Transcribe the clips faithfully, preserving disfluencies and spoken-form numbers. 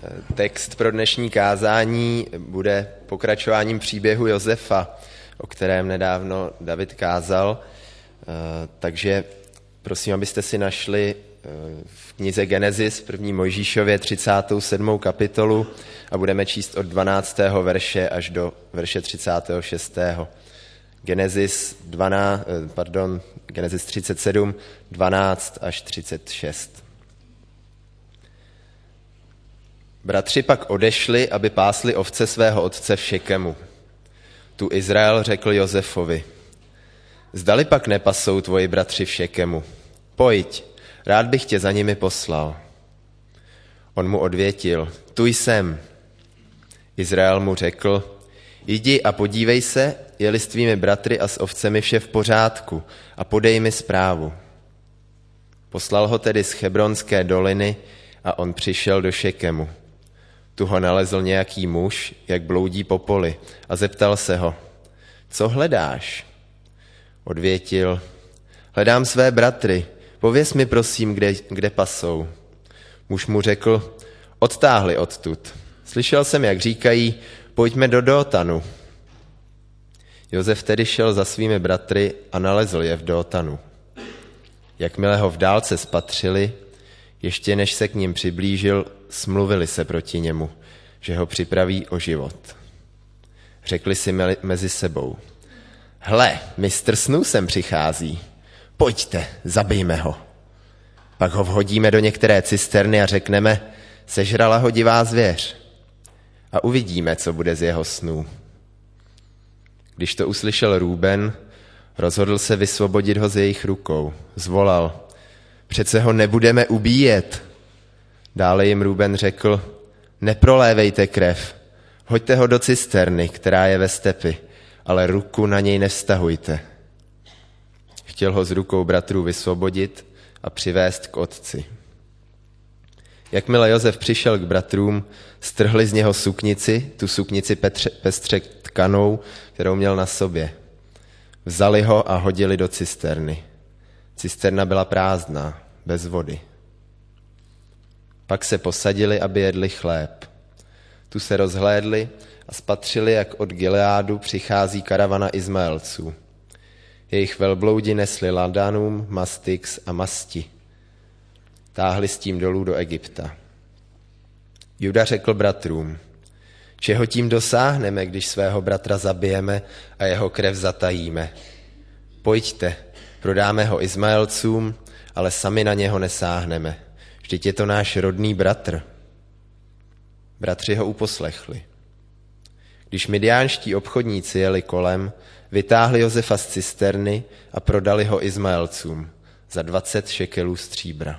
Text pro dnešní kázání bude pokračováním příběhu Josefa, o kterém nedávno David kázal. Takže prosím, abyste si našli v knize Genesis, první Mojžíšově, třicátou sedmou kapitolu a budeme číst od dvanáctého verše až do verše třicátého šestého Genesis, dvanáct, pardon, Genesis třicet sedm, dvanáct až třicet šest. Bratři pak odešli, aby pásli ovce svého otce v Šekemu. Tu Izrael řekl Josefovi: Zdali pak nepasou tvoji bratři v Šekemu? Pojď, rád bych tě za nimi poslal. On mu odvětil: Tu jsem. Izrael mu řekl: Jdi a podívej se, je-li s tvými bratry a s ovcemi vše v pořádku, a podej mi zprávu. Poslal ho tedy z Chebronské doliny a on přišel do Šekemu. Tu ho nalezl nějaký muž, jak bloudí po poli, a zeptal se ho: Co hledáš? Odvětil: Hledám své bratry, pověz mi prosím, kde, kde pasou. Muž mu řekl: Odtáhli odtud. Slyšel jsem, jak říkají: Pojďme do Dótanu. Josef tedy šel za svými bratry a nalezl je v Dótanu. Jakmile ho v dálce spatřili, ještě než se k ním přiblížil, smluvili se proti němu, že ho připraví o život. Řekli si mezi sebou: Hle, mistr snů sem přichází, pojďte, zabijme ho. Pak ho vhodíme do některé cisterny a řekneme: Sežrala ho divá zvěř. A uvidíme, co bude z jeho snů. Když to uslyšel Rúben, rozhodl se vysvobodit ho z jejich rukou. Zvolal: Přece ho nebudeme ubíjet. Dále jim Rúben řekl: Neprolévejte krev, hoďte ho do cisterny, která je ve stepi, ale ruku na něj nevztahujte. Chtěl ho z rukou bratrů vysvobodit a přivést k otci. Jakmile Josef přišel k bratrům, strhli z něho suknici, tu suknici pestře tkanou, kterou měl na sobě. Vzali ho a hodili do cisterny. Cisterna byla prázdná, bez vody. Pak se posadili, aby jedli chléb. Tu se rozhlédli a spatřili, jak od Gileádu přichází karavana Izmaelců. Jejich velbloudi nesli Ladanum, Mastix a Masti. Táhli s tím dolů do Egypta. Juda řekl bratrům: Čeho tím dosáhneme, když svého bratra zabijeme a jeho krev zatajíme? Pojďte, prodáme ho Izmaelcům, ale sami na něho nesáhneme. Vždyť je to náš rodný bratr. Bratři ho uposlechli. Když midiánští obchodníci jeli kolem, vytáhli Josefa z cisterny a prodali ho Izmaelcům za dvacet šekelů stříbra.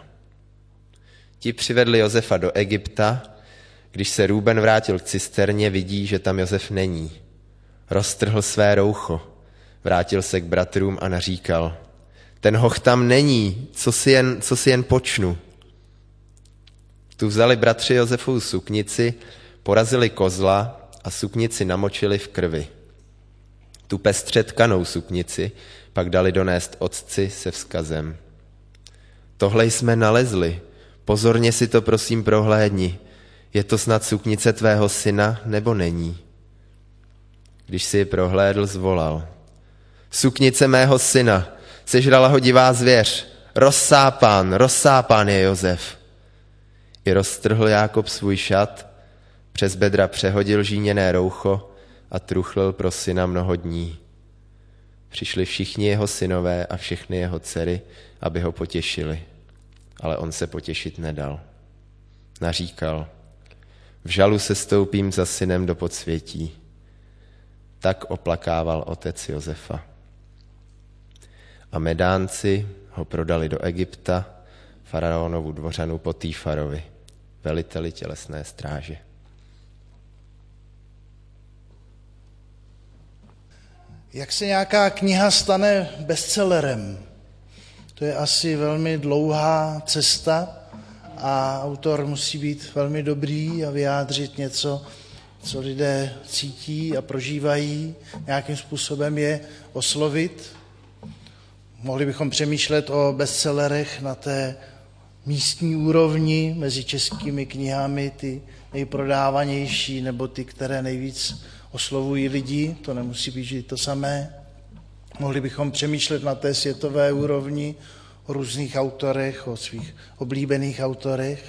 Ti přivedli Josefa do Egypta. Když se Rúben vrátil k cisterně, vidí, že tam Josef není. Roztrhl své roucho, vrátil se k bratrům a naříkal: Ten hoch tam není, co si jen, co si jen počnu. Tu vzali bratři Josefovu suknici, porazili kozla a suknici namočili v krvi. Tu pestře tkanou suknici pak dali donést otci se vzkazem: Tohle jsme nalezli, pozorně si to prosím prohlédni. Je to snad suknice tvého syna, nebo není? Když si ji prohlédl, zvolal: Suknice mého syna, sežrala ho divá zvěř, rozsápán, rozsápán je Josef. I roztrhl Jákob svůj šat, přes bedra přehodil žíněné roucho a truchlil pro syna mnoho dní. Přišli všichni jeho synové a všechny jeho dcery, aby ho potěšili, ale on se potěšit nedal. Naříkal: V žalu se stoupím za synem do podsvětí. Tak oplakával otec Josefa. A Medánci ho prodali do Egypta faraonovu dvořanu Potýfarovi, veliteli tělesné stráže. Jak se nějaká kniha stane bestsellerem? To je asi velmi dlouhá cesta a autor musí být velmi dobrý a vyjádřit něco, co lidé cítí a prožívají, nějakým způsobem je oslovit. Mohli bychom přemýšlet o bestsellerech na té místní úrovni mezi českými knihami, ty nejprodávanější nebo ty, které nejvíc oslovují lidi, to nemusí být vždy to samé. Mohli bychom přemýšlet na té světové úrovni o různých autorech, o svých oblíbených autorech.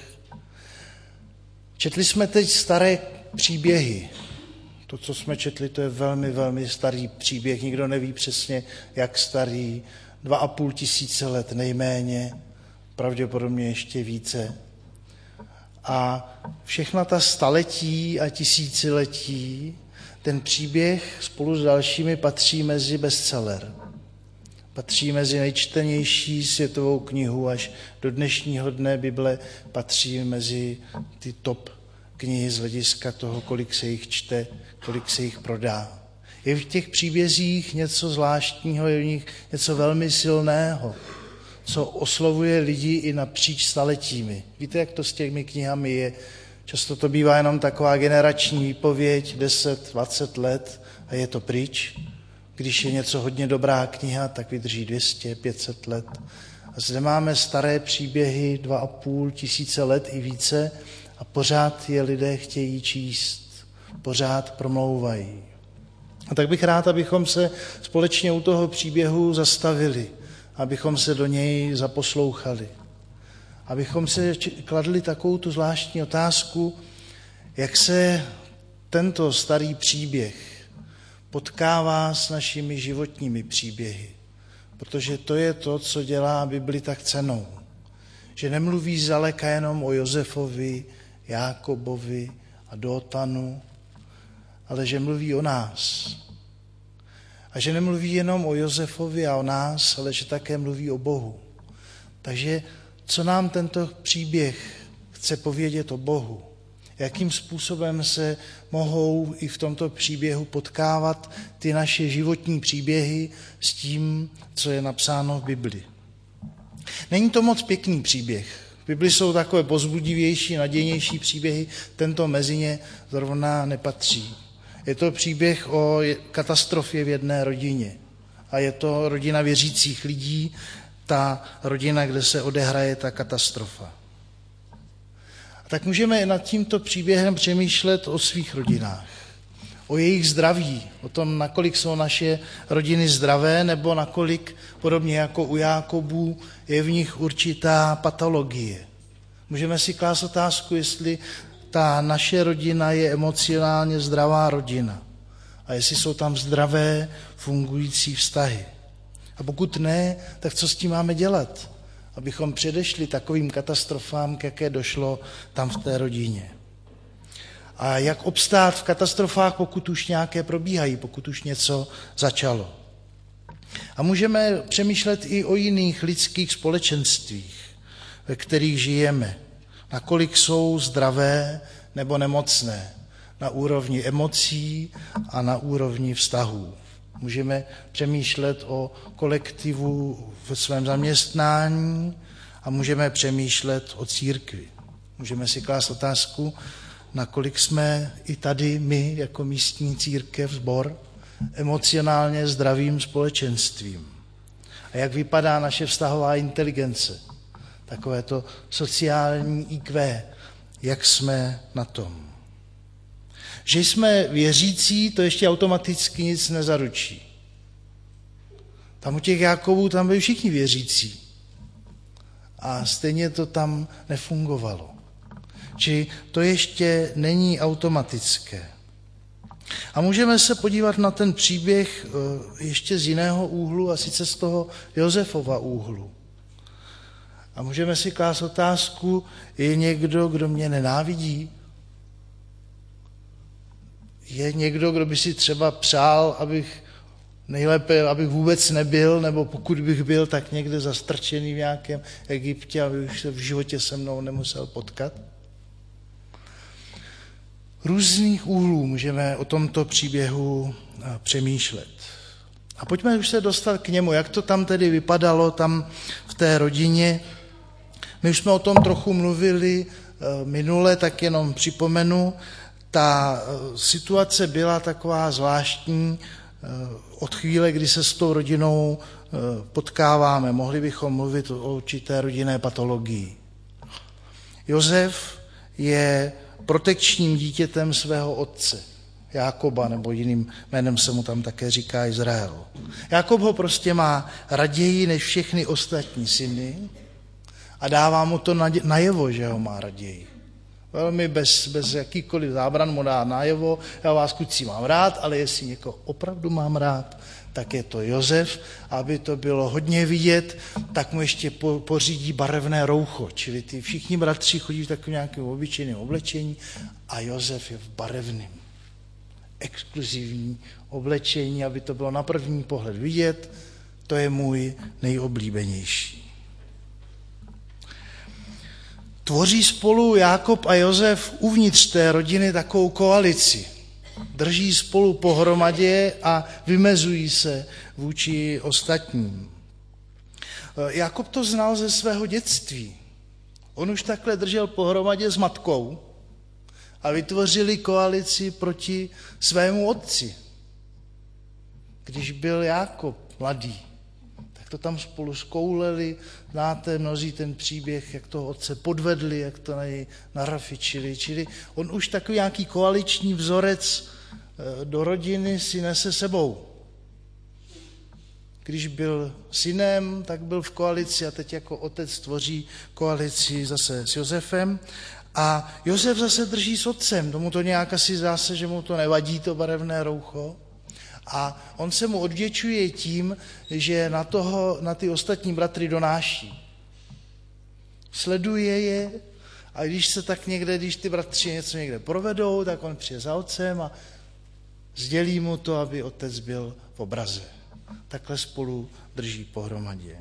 Četli jsme teď staré příběhy. To, co jsme četli, to je velmi, velmi starý příběh. Nikdo neví přesně, jak starý. Dva a půl tisíce let nejméně, pravděpodobně ještě více. A všechna ta staletí a tisíciletí, ten příběh spolu s dalšími patří mezi bestseller. Patří mezi nejčtenější světovou knihu, až do dnešního dne Bible patří mezi ty top knihy z hlediska toho, kolik se jich čte, kolik se jich prodá. Je v těch příbězích něco zvláštního, je v nich něco velmi silného, co oslovuje lidi i napříč staletími. Víte, jak to s těmi knihami je? Často to bývá jenom taková generační výpověď, deset, dvacet let a je to pryč. Když je něco hodně dobrá kniha, tak vydrží dvě stě, pět set let. A zde máme staré příběhy, dva a půl tisíce let i více a pořád je lidé chtějí číst, pořád promlouvají. A tak bych rád, abychom se společně u toho příběhu zastavili, abychom se do něj zaposlouchali. Abychom se kladli takovou tu zvláštní otázku, jak se tento starý příběh potkává s našimi životními příběhy. Protože to je to, co dělá Bibli tak cennou. Že nemluví zdaleka jenom o Josefovi, Jákobovi a Dótanu, ale že mluví o nás. A že nemluví jenom o Josefovi a o nás, ale že také mluví o Bohu. Takže co nám tento příběh chce povědět o Bohu? Jakým způsobem se mohou i v tomto příběhu potkávat ty naše životní příběhy s tím, co je napsáno v Bibli. Není to moc pěkný příběh. V Bibli jsou takové povzbudivější, nadějnější příběhy, tento mezi ně zrovna nepatří. Je to příběh o katastrofě v jedné rodině. A je to rodina věřících lidí, ta rodina, kde se odehraje ta katastrofa. A tak můžeme nad tímto příběhem přemýšlet o svých rodinách, o jejich zdraví, o tom, nakolik jsou naše rodiny zdravé, nebo nakolik, podobně jako u Jákobu, je v nich určitá patologie. Můžeme si klást otázku, jestli ta naše rodina je emocionálně zdravá rodina a jestli jsou tam zdravé, fungující vztahy. A pokud ne, tak co s tím máme dělat, abychom předešli takovým katastrofám, k jaké došlo tam v té rodině. A jak obstát v katastrofách, pokud už nějaké probíhají, pokud už něco začalo. A můžeme přemýšlet i o jiných lidských společenstvích, ve kterých žijeme. Nakolik jsou zdravé nebo nemocné. Na úrovni emocí a na úrovni vztahů. Můžeme přemýšlet o kolektivu ve svém zaměstnání a můžeme přemýšlet o církvi. Můžeme si klást otázku, nakolik jsme i tady my jako místní církev, sbor, emocionálně zdravým společenstvím. A jak vypadá naše vztahová inteligence, takové to sociální í kvé, jak jsme na tom. Že jsme věřící, to ještě automaticky nic nezaručí. Tam u těch Jákobů tam byli všichni věřící. A stejně to tam nefungovalo. Či to ještě není automatické. A můžeme se podívat na ten příběh ještě z jiného úhlu, a sice z toho Josefova úhlu. A můžeme si klást otázku, je někdo, kdo mě nenávidí? Je někdo, kdo by si třeba přál, abych nejlépe, abych vůbec nebyl, nebo pokud bych byl, tak někde zastrčený v nějakém Egyptě, abych se v životě se mnou nemusel potkat? Různých úhlů můžeme o tomto příběhu přemýšlet. A pojďme už se dostat k němu, jak to tam tedy vypadalo, tam v té rodině. My už jsme o tom trochu mluvili minule, tak jenom připomenu. Ta situace byla taková zvláštní od chvíle, kdy se s tou rodinou potkáváme. Mohli bychom mluvit o určité rodinné patologii. Josef je protekčním dítětem svého otce, Jákoba, nebo jiným jménem se mu tam také říká Izrael. Jákob ho prostě má raději než všechny ostatní syny a dává mu to najevo, že ho má raději. Velmi bez, bez jakýkoliv zábran mu dá najevo, já vás kluci mám rád, ale jestli někoho opravdu mám rád, tak je to Josef. Aby to bylo hodně vidět, tak mu ještě po, pořídí barevné roucho, čili ty všichni bratři chodí v takovém nějakém obyčejném oblečení a Josef je v barevném, exkluzivní oblečení, aby to bylo na první pohled vidět, to je můj nejoblíbenější. Tvoří spolu Jákob a Josef uvnitř té rodiny takovou koalici. Drží spolu pohromadě a vymezují se vůči ostatním. Jákob to znal ze svého dětství. On už takhle držel pohromadě s matkou a vytvořili koalici proti svému otci. Když byl Jákob mladý, tak to tam spolu zkouleli, znáte mnozí ten příběh, jak toho otce podvedli, jak to na něj narafičili. Čili on už takový nějaký koaliční vzorec do rodiny si nese sebou. Když byl synem, tak byl v koalici a teď jako otec tvoří koalici zase s Josefem. A Josef zase drží s otcem, tomu to nějak asi zase, že mu to nevadí, to barevné roucho. A on se mu odvděčuje tím, že na, toho, na ty ostatní bratry donáší. Sleduje je a když se tak někde, když ty bratři něco někde provedou, tak on přijde za otcem a sdělí mu to, aby otec byl v obraze. Takhle spolu drží pohromadě.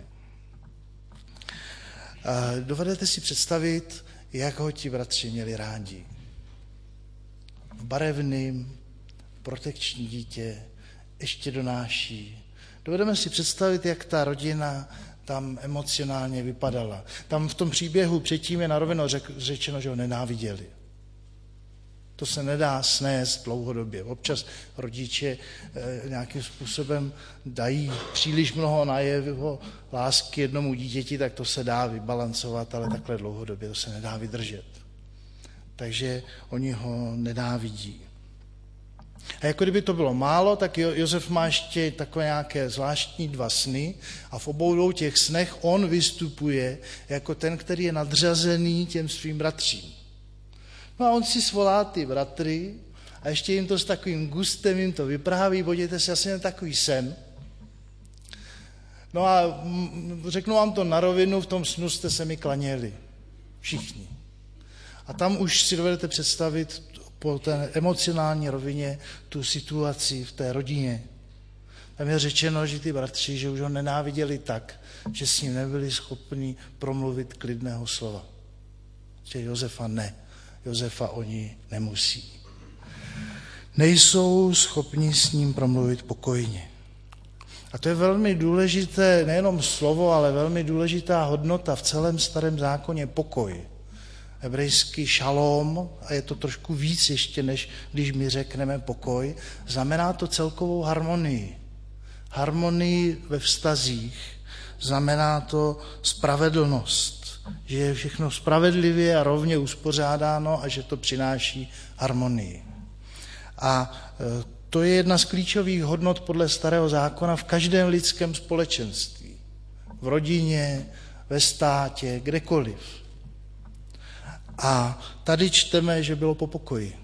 A dovedete si představit, jak ho ti bratři měli rádi. V barevným, protekční dítě, ještě donáší. Dovedeme si představit, jak ta rodina tam emocionálně vypadala. Tam v tom příběhu předtím je na rovinu řečeno, že ho nenáviděli. To se nedá snést dlouhodobě. Občas rodiče e, nějakým způsobem dají příliš mnoho najevo lásky jednomu dítěti, tak to se dá vybalancovat, ale takhle dlouhodobě to se nedá vydržet. Takže oni ho nenávidí. A jako kdyby to bylo málo, tak Josef má ještě takové nějaké zvláštní dva sny a v obou dvou těch snech on vystupuje jako ten, který je nadřazený těm svým bratřím. No a on si svolá ty bratry a ještě jim to s takovým gustem jim to vypráví, podívejte si, asi jen takový sen. No a řeknu vám to na rovinu, v tom snu jste se mi klaněli. Všichni. A tam už si dovedete představit po té emocionální rovině tu situaci v té rodině. Tam je řečeno, že ty bratři, že už ho nenáviděli tak, že s ním nebyli schopni promluvit klidného slova. Že Josefa ne. Josefa oni nemusí. Nejsou schopni s ním promluvit pokojně. A to je velmi důležité, nejenom slovo, ale velmi důležitá hodnota v celém Starém zákoně, pokoj. Hebrejský šalom, a je to trošku víc ještě, než když my řekneme pokoj, znamená to celkovou harmonii. Harmonii ve vztazích, znamená to spravedlnost, že je všechno spravedlivě a rovně uspořádáno a že to přináší harmonii. A to je jedna z klíčových hodnot podle Starého zákona v každém lidském společenství. V rodině, ve státě, kdekoliv. A tady čteme, že bylo po pokoji.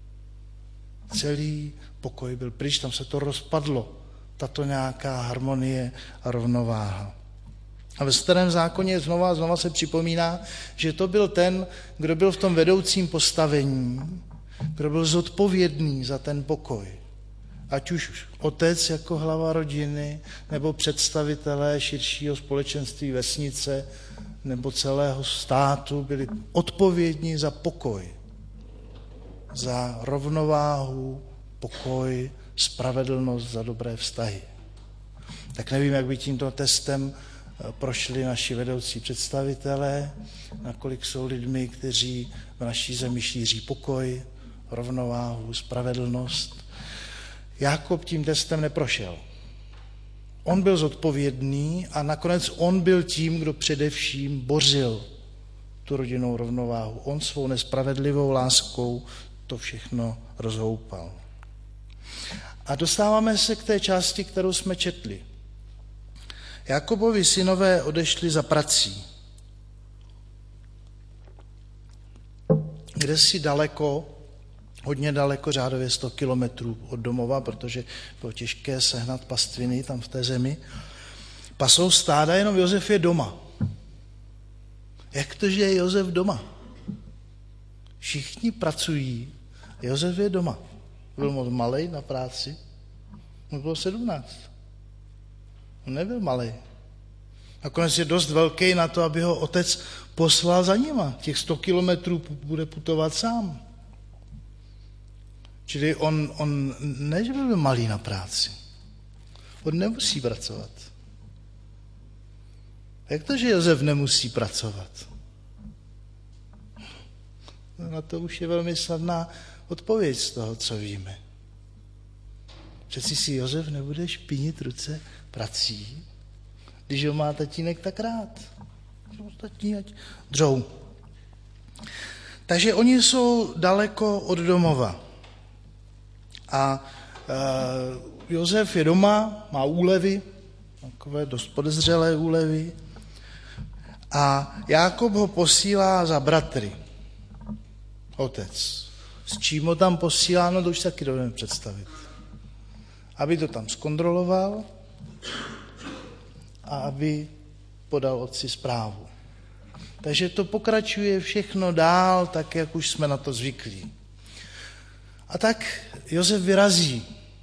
Celý pokoj byl pryč, tam se to rozpadlo, tato nějaká harmonie a rovnováha. A ve Starém zákoně znova, znova se připomíná, že to byl ten, kdo byl v tom vedoucím postavení, kdo byl zodpovědný za ten pokoj. Ať už otec jako hlava rodiny, nebo představitelé širšího společenství vesnice, nebo celého státu byli odpovědní za pokoj, za rovnováhu, pokoj, spravedlnost, za dobré vztahy. Tak nevím, jak by tímto testem prošli naši vedoucí představitelé, nakolik jsou lidmi, kteří v naší zemi šíří pokoj, rovnováhu, spravedlnost. Jákob tím testem neprošel. On byl zodpovědný a nakonec on byl tím, kdo především bořil tu rodinnou rovnováhu. On svou nespravedlivou láskou to všechno rozhoupal. A dostáváme se k té části, kterou jsme četli. Jakobovi synové odešli za prací. Kde si daleko, hodně daleko, řádově sto kilometrů od domova, protože bylo těžké sehnat pastviny tam v té zemi, pasou stáda, jenom Josef je doma. Jak to, že je Josef doma? Všichni pracují, Josef je doma. Byl moc malej na práci, mu bylo sedmnáct. On nebyl malej. Nakonec je dost velký na to, aby ho otec poslal za nima. Těch sto kilometrů bude putovat sám. Čili on, on ne, že byl malý na práci. On nemusí pracovat. Jak to, že Josef nemusí pracovat? No, na to už je velmi snadná odpověď z toho, co víme. Přeci si Josef nebude špinit ruce prací, když ho má tatínek tak rád. Ostatní ať dřou. Takže oni jsou daleko od domova. A e, Josef je doma, má úlevy, takové dost podezřelé úlevy. A Jákob ho posílá za bratry. Otec. S čím ho tam posílá, no to už taky dovedeme představit. Aby to tam zkontroloval a aby podal otci zprávu. Takže to pokračuje všechno dál, tak jak už jsme na to zvyklí. A tak Josef vyrazí.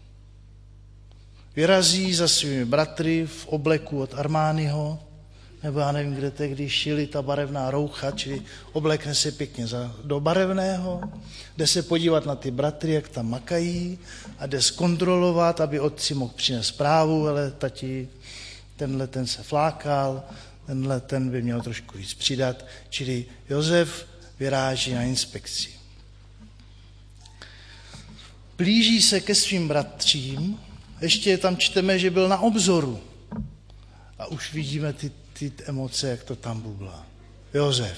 Vyrazí za svými bratry v obleku od Armányho, nebo já nevím, kde tehdy šili ta barevná roucha, čili oblekne se pěkně za, do barevného, jde se podívat na ty bratry, jak tam makají a jde zkontrolovat, aby otci mohl přinést zprávu, ale tati, tenhle ten se flákal, tenhle ten by měl trošku víc přidat, čili Josef vyráží na inspekci. Blíží se ke svým bratřím, ještě tam čteme, že byl na obzoru a už vidíme ty ty emoce, jak to tam bublá. Josef.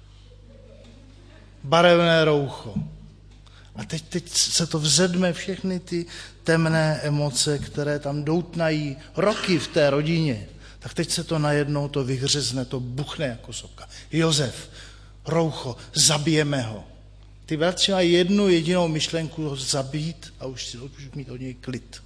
Barevné roucho. A teď, teď se to vzedme všechny ty temné emoce, které tam doutnají roky v té rodině. Tak teď se to najednou to vyhřezne, to buchne jako sopka. Josef, roucho, zabijeme ho. Ty bratři mají jednu jedinou myšlenku ho zabít a už si už mít od něj klid.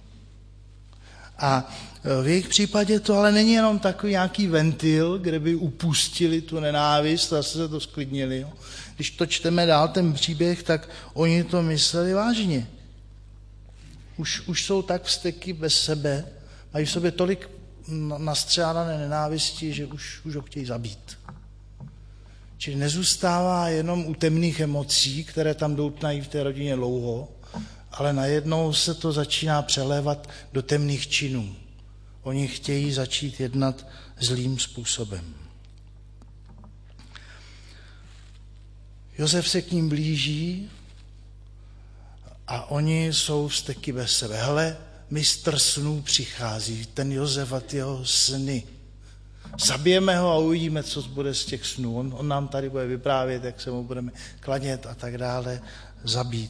A v jejich případě to ale není jenom takový nějaký ventil, kde by upustili tu nenávist a zase se to sklidnili. Jo. Když to čteme dál, ten příběh, tak oni to mysleli vážně. Už, už jsou tak vzteky bez sebe, mají v sobě tolik nastřádané nenávisti, že už, už ho chtějí zabít. Čili nezůstává jenom u temných emocí, které tam doutnají v té rodině dlouho, ale najednou se to začíná přelévat do temných činů. Oni chtějí začít jednat zlým způsobem. Josef se k ním blíží a oni jsou vzteky bez sebe. Hele, mistr snů přichází, ten Josef a ty jeho sny. Zabijeme ho a uvidíme, co bude z těch snů. On, on nám tady bude vyprávět, jak se mu budeme klanět a tak dále, zabít.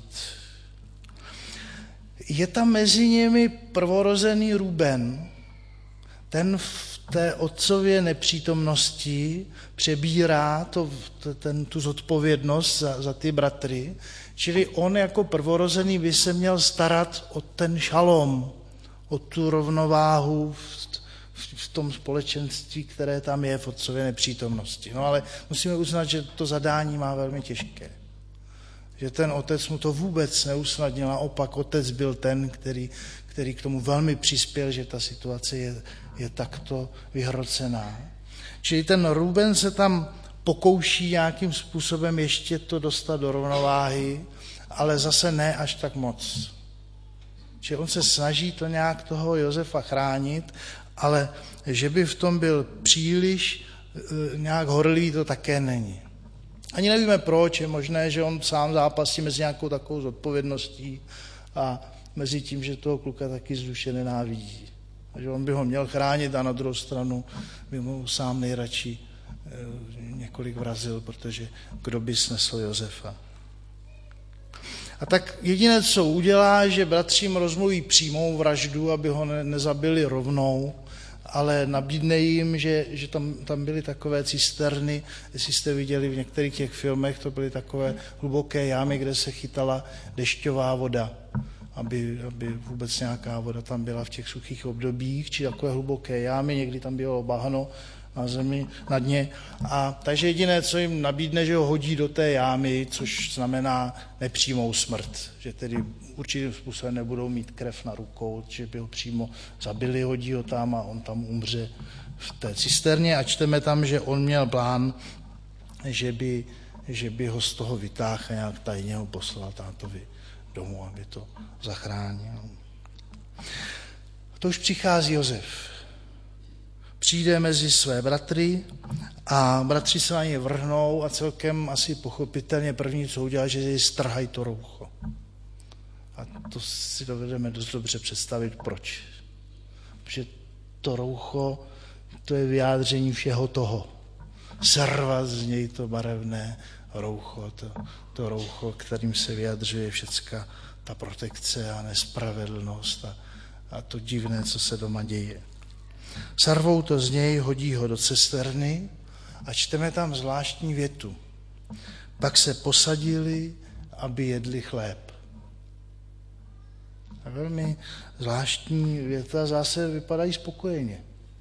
Je tam mezi nimi prvorozený Ruben, ten v té otcově nepřítomnosti přebírá to, ten, tu zodpovědnost za, za ty bratry, čili on jako prvorozený by se měl starat o ten šalom, o tu rovnováhu v, v, v tom společenství, které tam je v otcově nepřítomnosti. No ale musíme uznat, že to zadání má velmi těžké. Že ten otec mu to vůbec neusnadnil, naopak otec byl ten, který, který k tomu velmi přispěl, že ta situace je, je takto vyhrocená. Čili ten Ruben se tam pokouší nějakým způsobem ještě to dostat do rovnováhy, ale zase ne až tak moc. Čili on se snaží to nějak toho Josefa chránit, ale že by v tom byl příliš nějak horlivý, to také není. Ani nevíme proč, je možné, že on sám zápasí mezi nějakou takovou zodpovědností a mezi tím, že toho kluka taky zduše nenávidí. Takže on by ho měl chránit a na druhou stranu by mu sám nejradši několik vrazil, protože kdo by snesl Josefa. A tak jediné, co udělá, že bratřím rozmluví přímou vraždu, aby ho ne, nezabili rovnou, ale nabídne jim, že, že tam, tam byly takové cisterny, jestli jste viděli v některých těch filmech, to byly takové hluboké jámy, kde se chytala dešťová voda, aby, aby vůbec nějaká voda tam byla v těch suchých obdobích, či takové hluboké jámy, někdy tam bylo bahno na zemi, na dně. A takže jediné, co jim nabídne, že ho hodí do té jámy, což znamená nepřímou smrt, že tedy určitým způsobem nebudou mít krev na rukou, že by ho přímo zabili, hodí ho tam a on tam umře v té cisterně a čteme tam, že on měl plán, že by, že by ho z toho vytáhl a nějak tajně ho poslal tátovi domů, aby to zachránil. A to už přichází Josef. Přijde mezi své bratry a bratři se na ně vrhnou a celkem asi pochopitelně první, co udělá, že jej strhají to roucho. A to si dovedeme dost dobře představit, proč. Protože to roucho, to je vyjádření všeho toho. Servat z něj to barevné roucho, to, to roucho, kterým se vyjadřuje všecka ta protekce a nespravedlnost a, a to divné, co se doma děje. Sarvou to z něj, hodí ho do cisterny a čteme tam zvláštní větu. Pak se posadili, aby jedli chléb. A velmi zvláštní věta, zase vypadají spokojeně.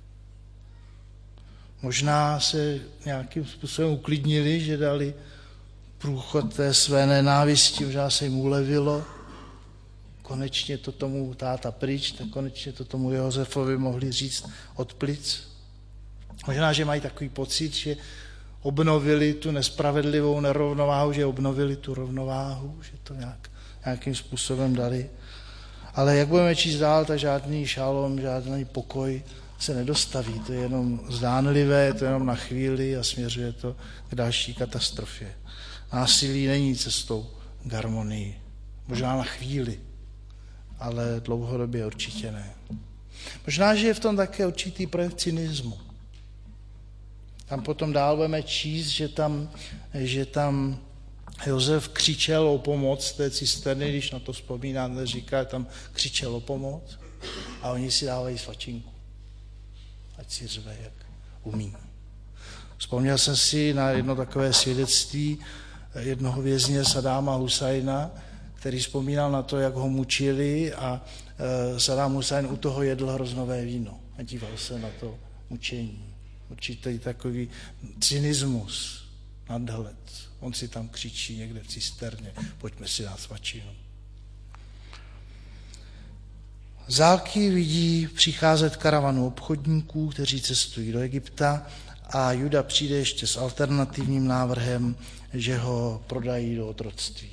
Možná se nějakým způsobem uklidnili, že dali průchod té své nenávisti, možná se jim ulevilo. Konečně to tomu táta pryč, tak konečně to tomu Josefovi mohli říct od plic. Možná, že mají takový pocit, že obnovili tu nespravedlivou nerovnováhu, že obnovili tu rovnováhu, že to nějak, nějakým způsobem dali. Ale jak budeme číst dál, tak žádný šalom, žádný pokoj se nedostaví. To je jenom zdánlivé, to je jenom na chvíli a směřuje to k další katastrofě. Násilí není cestou k harmonii. Možná na chvíli, ale dlouhodobě určitě ne. Možná, že je v tom také určitý projev cynismu. Tam potom dál budeme číst, že tam, že tam Josef křičel o pomoc té cisterny, když na to vzpomínáte, říká, tam křičel o pomoc a oni si dávají svačinku. Ať si řve, jak umí. Vzpomněl jsem si na jedno takové svědectví jednoho vězně Sadáma Husajna, který vzpomínal na to, jak ho mučili a Sadám Husajn u toho jedl hroznové víno a díval se na to mučení. Určitý takový cynismus, nadhled. On si tam křičí někde v cisterně, pojďme si dát svačinu. Zálky vidí přicházet karavanu obchodníků, kteří cestují do Egypta a Juda přijde ještě s alternativním návrhem, že ho prodají do otroctví.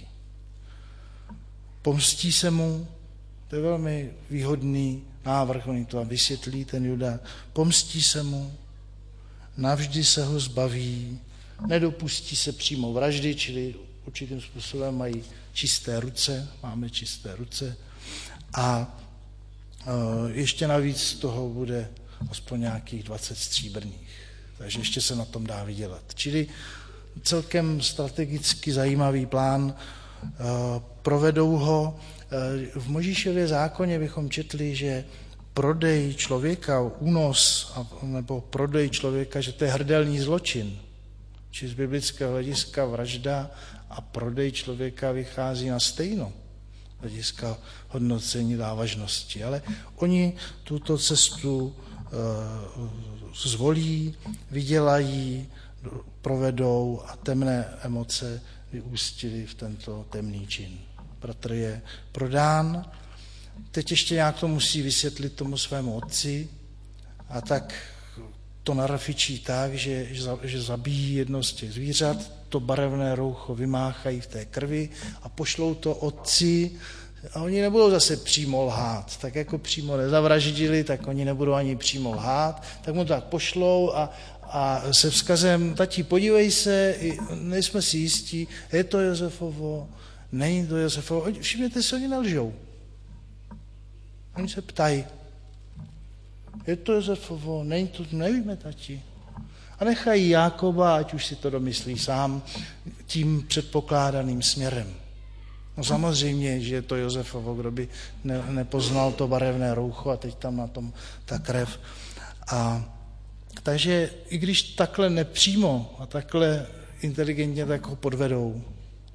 Pomstí se mu, to je velmi výhodný návrh, oni to vysvětlí, ten Juda, pomstí se mu, navždy se ho zbaví, nedopustí se přímo vraždy, čili určitým způsobem mají čisté ruce, máme čisté ruce a ještě navíc z toho bude aspoň nějakých dvacet stříbrných, takže ještě se na tom dá vydělat. Čili celkem strategicky zajímavý plán, provedou ho. V Mojžíšově zákoně bychom četli, že prodej člověka, únos nebo prodej člověka, že to je hrdelní zločin. Či z biblického hlediska vražda a prodej člověka vychází na stejno hlediska hodnocení závažnosti. Ale oni tuto cestu e, zvolí, vydělají, provedou a temné emoce vyústily v tento temný čin. Bratr je prodán, teď ještě nějak to musí vysvětlit tomu svému otci a tak to narafičí tak, že, že zabíjí jedno z těch zvířat, to barevné roucho vymáchají v té krvi a pošlou to otci a oni nebudou zase přímo lhát. Tak jako přímo nezavraždili, tak oni nebudou ani přímo lhát, tak mu to tak pošlou a, a se vzkazem, tati, podívej se, nejsme si jistí, je to Josefovo, není to Josefovo. Všimněte si, oni nelžou. Oni se ptají, je to Josefovo, není to, nevíme, tati. A nechají Jákoba, ať už si to domyslí sám, tím předpokládaným směrem. No samozřejmě, že je to Josefovo, kdo by ne, nepoznal to barevné roucho a teď tam na tom ta krev. A takže i když takhle nepřímo a takhle inteligentně, tak ho podvedou.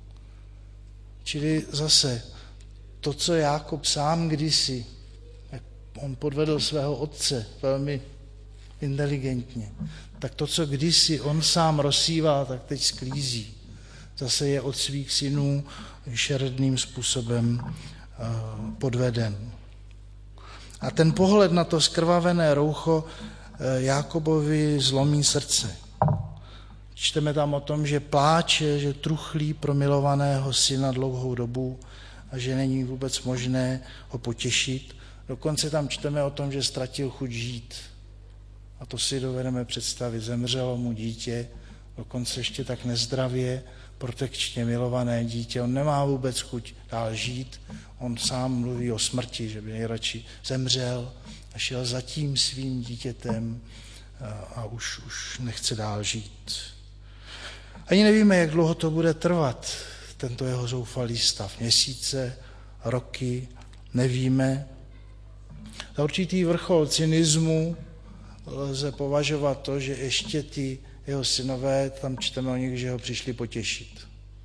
Čili zase to, co Jákob sám kdysi, on podvedl svého otce velmi inteligentně, tak to, co kdysi on sám rozsíval, tak teď sklízí. Zase je od svých synů šeredným způsobem podveden. A ten pohled na to skrvavené roucho Jákobovi zlomí srdce. Čteme tam o tom, že pláče, že truchlí pro milovaného syna dlouhou dobu a že není vůbec možné ho potěšit. Dokonce tam čteme o tom, že ztratil chuť žít. A to si dovedeme představit. Zemřelo mu dítě, dokonce ještě tak nezdravě, protekčně milované dítě. On nemá vůbec chuť dál žít. On sám mluví o smrti, že by nejradši zemřel a šel za tím svým dítětem a už, už nechce dál žít. Ani nevíme, jak dlouho to bude trvat, tento jeho zoufalý stav. Měsíce, roky, nevíme. Za určitý vrchol cynismu lze považovat to, že ještě ty jeho synové, tam čteme o nich, že ho přišli potěšit.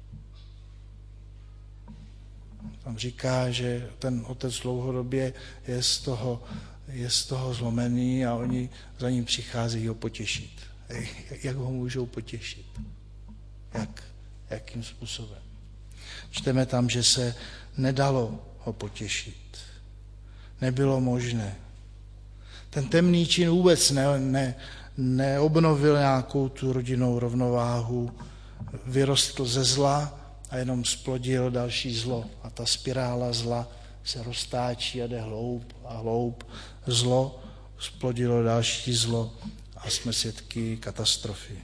Tam říká, že ten otec dlouhodobě je z toho, je z toho zlomený a oni za ním přicházejí ho potěšit. Jak ho můžou potěšit? Jak? Jakým způsobem? Čteme tam, že se nedalo ho potěšit. Nebylo možné. Ten temný čin vůbec ne, ne, neobnovil nějakou tu rodinnou rovnováhu, vyrostl ze zla a jenom splodil další zlo. A ta spirála zla se roztáčí a jde hloub a hloub. Zlo splodilo další zlo a jsme svědky katastrofy.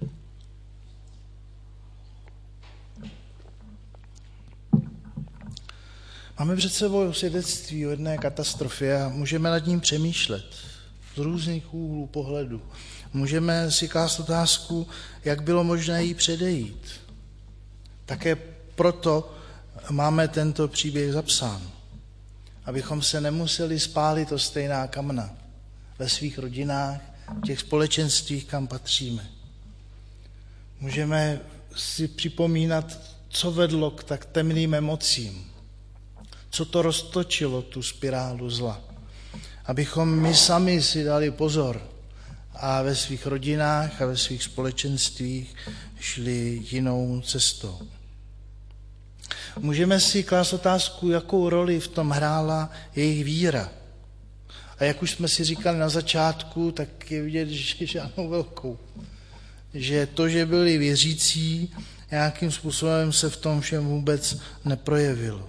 Máme před sebou svědectví o jedné katastrofě a můžeme nad ním přemýšlet z různých úhlů pohledu. Můžeme si klást otázku, jak bylo možné jí předejít. Také proto máme tento příběh zapsán, abychom se nemuseli spálit o stejná kamna ve svých rodinách, v těch společenstvích, kam patříme. Můžeme si připomínat, co vedlo k tak temným emocím, co to roztočilo, tu spirálu zla. Abychom my sami si dali pozor a ve svých rodinách a ve svých společenstvích šli jinou cestou. Můžeme si klást otázku, jakou roli v tom hrála jejich víra. A jak už jsme si říkali na začátku, tak je vidět, že žádnou velkou. Že to, že byli věřící, nějakým způsobem se v tom všem vůbec neprojevilo.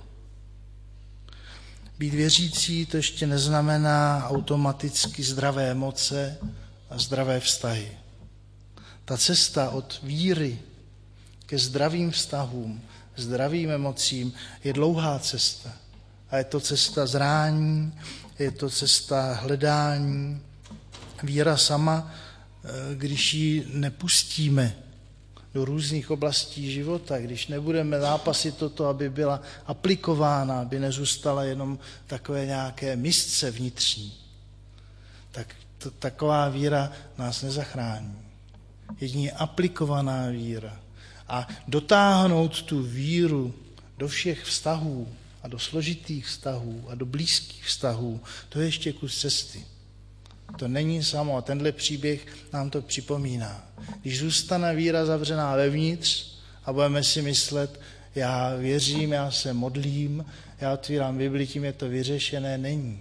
Být věřící to ještě neznamená automaticky zdravé emoce a zdravé vztahy. Ta cesta od víry ke zdravým vztahům, zdravým emocím je dlouhá cesta. A je to cesta zrání, je to cesta hledání. Víra sama, když ji nepustíme do různých oblastí života, když nebudeme zápasit toto, aby byla aplikována, aby nezůstala jenom takové nějaké misce vnitřní, tak to, taková víra nás nezachrání. Jedině aplikovaná víra. A dotáhnout tu víru do všech vztahů a do složitých vztahů a do blízkých vztahů, to je ještě kus cesty. To není samo a tenhle příběh nám to připomíná. Když zůstane víra zavřená vevnitř a budeme si myslet, já věřím, já se modlím, já otvírám Bibli, tím je to vyřešené, není.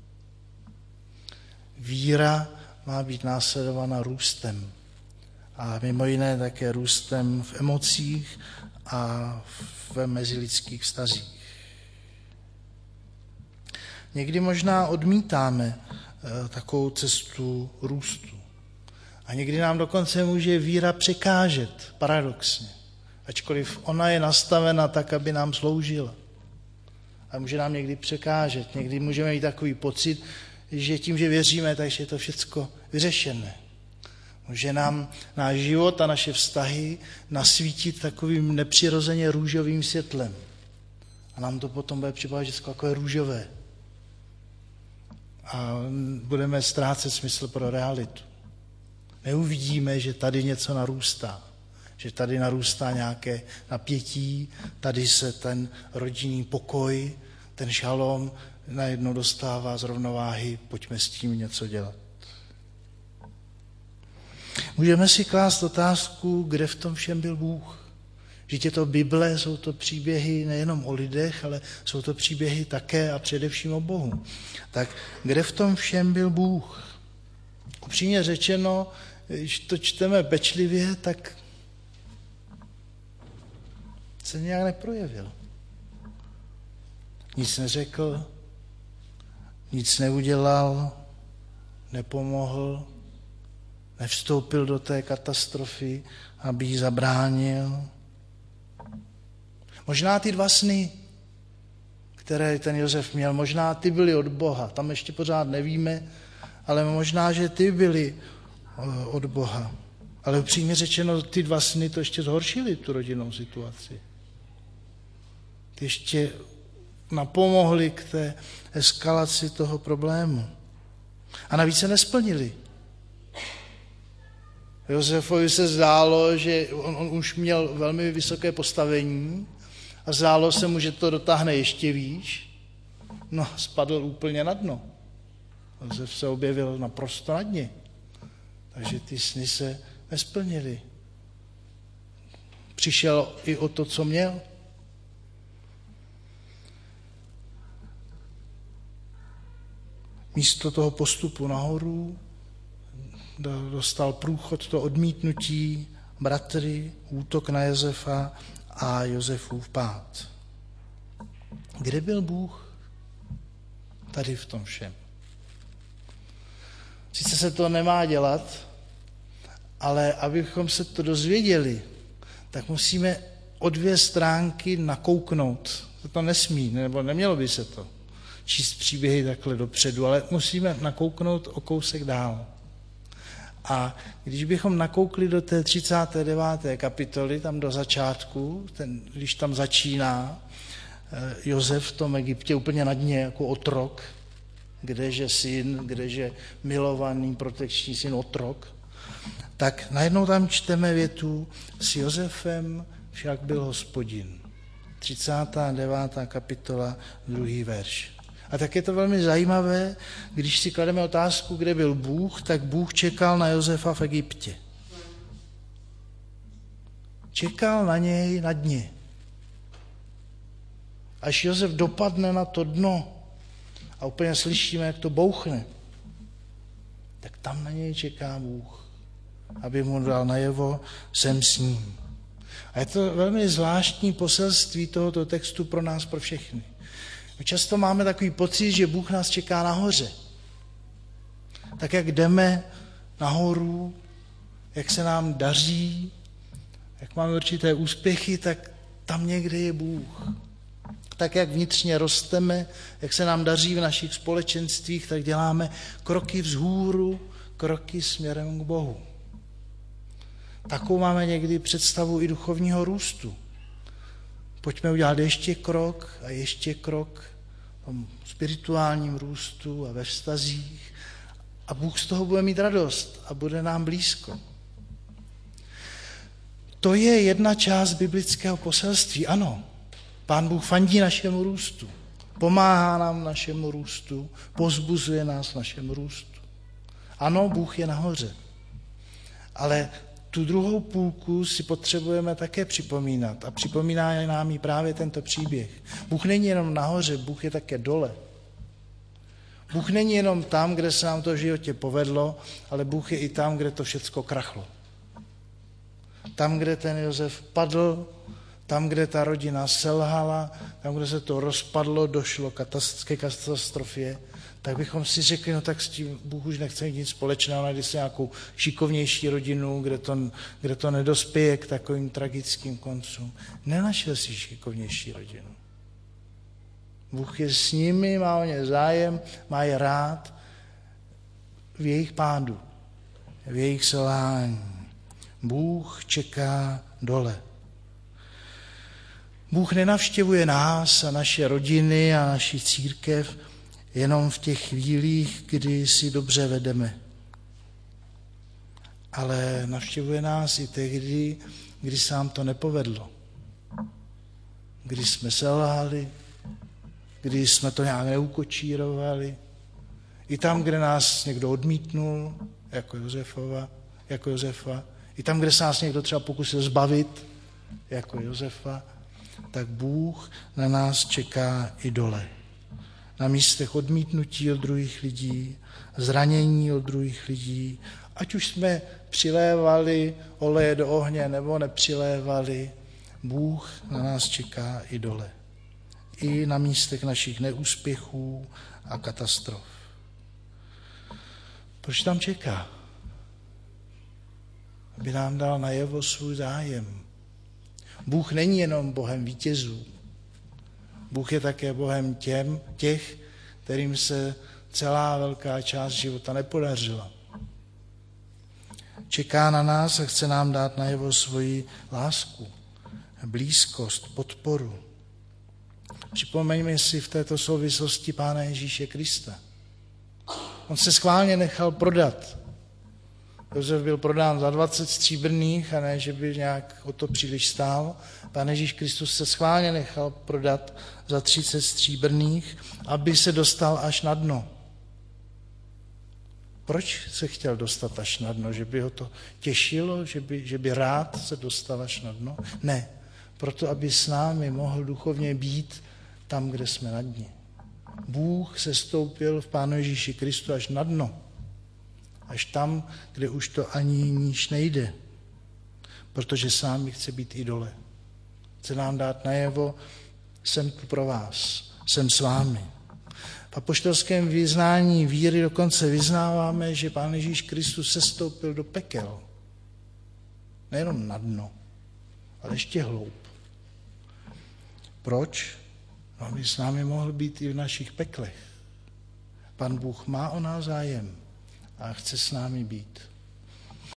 Víra má být následována růstem. A mimo jiné také růstem v emocích a v mezilidských vztazích. Někdy možná odmítáme takovou cestu růstu. A někdy nám dokonce může víra překážet, paradoxně. Ačkoliv ona je nastavena tak, aby nám sloužila. A může nám někdy překážet. Někdy můžeme mít takový pocit, že tím, že věříme, takže je to všecko vyřešené. Může nám náš život a naše vztahy nasvítit takovým nepřirozeně růžovým světlem. A nám to potom bude připadat, že to jako je růžové. A budeme ztrácet smysl pro realitu. Neuvidíme, že tady něco narůstá. Že tady narůstá nějaké napětí, tady se ten rodinný pokoj, ten šalom najednou dostává z rovnováhy, pojďme s tím něco dělat. Můžeme si klást otázku, kde v tom všem byl Bůh. Že je to Bible, jsou to příběhy nejenom o lidech, ale jsou to příběhy také a především o Bohu. Tak kde v tom všem byl Bůh? Upřímně řečeno, když to čteme pečlivě, tak se nějak neprojevil. Nic neřekl, nic neudělal, nepomohl, nevstoupil do té katastrofy, aby ji zabránil. Možná ty dva sny, které ten Josef měl, možná ty byly od Boha, tam ještě pořád nevíme, ale možná, že ty byly od Boha. Ale upřímně řečeno, ty dva sny to ještě zhoršily, tu rodinnou situaci. Ty ještě napomohly k té eskalaci toho problému. A navíc se nesplnili. Josefovi se zdálo, že on, on už měl velmi vysoké postavení a zdálo se mu, že to dotáhne ještě výš. No, spadl úplně na dno. Josef se objevil naprosto na dně. Takže ty sny se nesplnily. Přišel i o to, co měl. Místo toho postupu nahoru dostal průchod, to odmítnutí bratry, útok na Josefa a Josefův pád. Kde byl Bůh? Tady v tom všem. Sice se to nemá dělat, ale abychom se to dozvěděli, tak musíme o dvě stránky nakouknout. To nesmí, nebo nemělo by se to číst příběhy takhle dopředu, ale musíme nakouknout o kousek dál. A když bychom nakoukli do té třicáté deváté kapitoly, tam do začátku, ten, když tam začíná Josef v tom Egyptě úplně na dně jako otrok, kdeže syn, kdeže milovaný protekční syn otrok, tak najednou tam čteme větu: s Josefem však byl Hospodin. třicátá devátá kapitola, druhý verš. A tak je to velmi zajímavé, když si klademe otázku, kde byl Bůh, tak Bůh čekal na Josefa v Egyptě. Čekal na něj na dně. Až Josef dopadne na to dno a úplně slyšíme, jak to bouchne, tak tam na něj čeká Bůh, aby mu dal najevo, jsem s ním. A je to velmi zvláštní poselství tohoto textu pro nás, pro všechny. My často máme takový pocit, že Bůh nás čeká nahoře. Tak jak jdeme nahoru, jak se nám daří, jak máme určité úspěchy, tak tam někde je Bůh. Tak jak vnitřně rosteme, jak se nám daří v našich společenstvích, tak děláme kroky vzhůru, kroky směrem k Bohu. Takovou máme někdy představu i duchovního růstu. Pojďme udělat ještě krok a ještě krok v tom spirituálním růstu a ve vztazích a Bůh z toho bude mít radost a bude nám blízko. To je jedna část biblického poselství. Ano, Pán Bůh fandí našemu růstu, pomáhá nám našemu růstu, povzbuzuje nás našemu růstu. Ano, Bůh je nahoře, ale tu druhou půlku si potřebujeme také připomínat a připomíná nám i právě tento příběh. Bůh není jenom nahoře, Bůh je také dole. Bůh není jenom tam, kde se nám to v životě povedlo, ale Bůh je i tam, kde to všecko krachlo. Tam, kde ten Josef padl, tam, kde ta rodina selhala, tam, kde se to rozpadlo, došlo ke katastrofě, tak bychom si řekli, no tak s tím Bůh už nechce mít nic společného, najde si nějakou šikovnější rodinu, kde to, kde to nedospěje k takovým tragickým koncům. Nenašel si šikovnější rodinu. Bůh je s nimi, má o ně zájem, má je rád v jejich pádu. v jejich selhání. Bůh čeká dole. Bůh nenavštěvuje nás a naše rodiny a naši církev jenom v těch chvílích, kdy si dobře vedeme. Ale navštěvuje nás i tehdy, kdy se nám to nepovedlo. Kdy jsme selhali, kdy jsme to nějak neukočírovali. I tam, kde nás někdo odmítnul, jako Josefova, jako Josefa, i tam, kde se nás někdo třeba pokusil zbavit, jako Josefa, tak Bůh na nás čeká i dole. Na místech odmítnutí od druhých lidí, zranění od druhých lidí, ať už jsme přilévali oleje do ohně nebo nepřilévali, Bůh na nás čeká i dole. I na místech našich neúspěchů a katastrof. Proč tam čeká? Aby nám dal najevo svůj zájem. Bůh není jenom Bohem vítězů. Bůh je také Bohem těm, těch, kterým se celá velká část života nepodařila. Čeká na nás a chce nám dát najevo svoji lásku, blízkost, podporu. Připomeňme si v této souvislosti Pána Ježíše Krista. On se schválně nechal prodat. Josef byl prodán za dvacet stříbrných a ne, že by nějak o to příliš stál. Pán Ježíš Kristus se schválně nechal prodat za třicet stříbrných, aby se dostal až na dno. Proč se chtěl dostat až na dno? Že by ho to těšilo, že by, že by rád se dostal až na dno? Ne, proto aby s námi mohl duchovně být tam, kde jsme na dně. Bůh se stoupil v Pánu Ježíši Kristu až na dno. Až tam, kde už to ani níž nejde. Protože s námi chce být i dole. Chce nám dát najevo, jsem tu pro vás, jsem s vámi. V apoštolském vyznání víry dokonce vyznáváme, že Pán Ježíš Kristus sestoupil do pekel. Nejenom na dno, ale ještě hloub. Proč? No, aby s námi mohl být i v našich peklech. Pan Bůh má o nás zájem a chce s námi být.